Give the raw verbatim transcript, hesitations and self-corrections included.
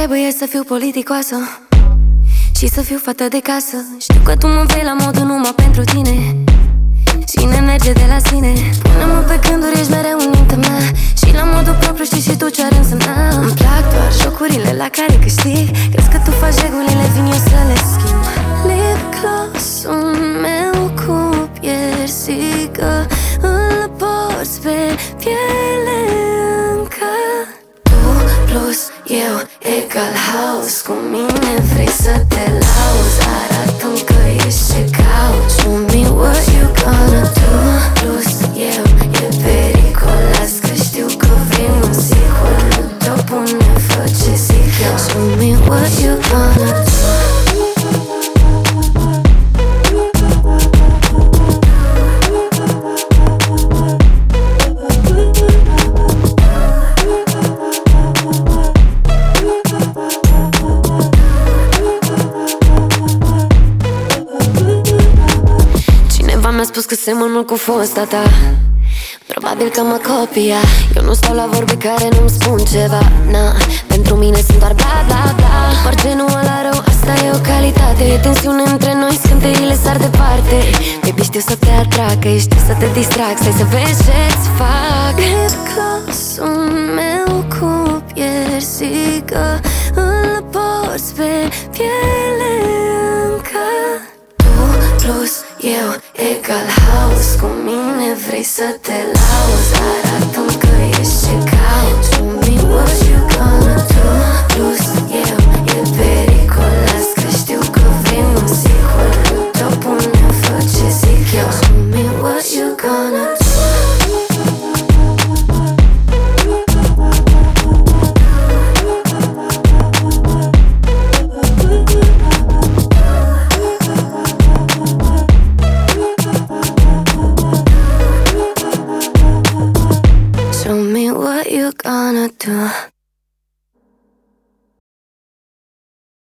trebuie să fiu politicoasă și să fiu fată de casă. Știu că tu mă vei la modul numai pentru tine și ne merge de la sine. Pune-mă pe gânduri, ești mereu în mintea mea și la modul propriu știi și tu ce ar însemna. Îmi plac doar jocurile la care câștig. Crezi că tu faci regulile, vin eu să le schimb. Lip-gloss-ul meu cu piersică îl porți pe piele încă. Tu plus eu egal haos. Cu mine vrei să te lauzi, arată-mi că ești ce cauți. Show me what you gonna do. Plus eu e pericolas, că știu că vrei un sequel. Nu te pune, fă ce zic eu. Show me what you gonna do. Mi-a spus că semăn mult cu fosta ta, probabil că mă copia. Eu nu stau la vorbe care nu-mi spun ceva. Na, pentru mine sunt doar bla bla bla. Doar genul ăla rău, asta e o calitate. E tensiune între noi, scânteiile sar departe. Baby, știu să te atrag, că știu să te distrag. Stai să vezi ce-ți fac. Lip-gloss-ul meu cu piersică îl porți pe piele încă. Plus eu egal haos. Cu mine vrei să te lauzi, arată-mi că ești ce cauți. Show me what you gonna do. Plus eu e pericolas, că știu că vrei un sequel. Nu te pune, fă ce zic eu. Show me what you gonna do. Show me what you gonna do.